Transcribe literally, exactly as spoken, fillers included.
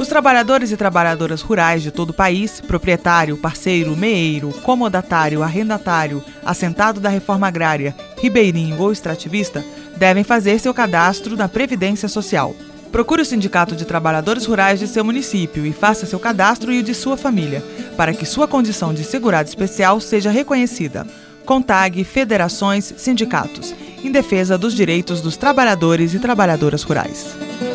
Os trabalhadores e trabalhadoras rurais de todo o país, proprietário, parceiro, meeiro, comodatário, arrendatário, assentado da reforma agrária, ribeirinho ou extrativista, devem fazer seu cadastro na Previdência Social. Procure o Sindicato de Trabalhadores Rurais de seu município e faça seu cadastro e o de sua família, para que sua condição de segurado especial seja reconhecida. Contague federações, sindicatos, em defesa dos direitos dos trabalhadores e trabalhadoras rurais.